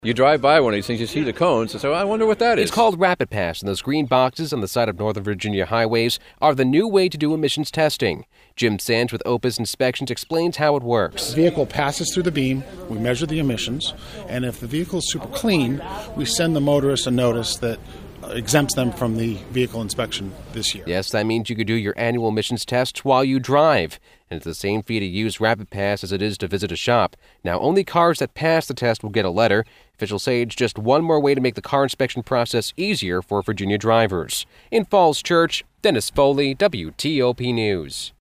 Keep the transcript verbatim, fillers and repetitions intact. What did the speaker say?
You drive by one of these things, you see the cones, and so I wonder what that is. It's called Rapid Pass, and those green boxes on the side of Northern Virginia highways are the new way to do emissions testing. Jim Sands with Opus Inspections explains how it works. The vehicle passes through the beam, we measure the emissions, and if the vehicle is super clean, we send the motorist a notice that exempts them from the vehicle inspection this year. Yes, that means you could do your annual emissions tests while you drive. And it's the same fee to use Rapid Pass as it is to visit a shop. Now, only cars that pass the test will get a letter. Officials say it's just one more way to make the car inspection process easier for Virginia drivers. In Falls Church, Dennis Foley, W T O P News.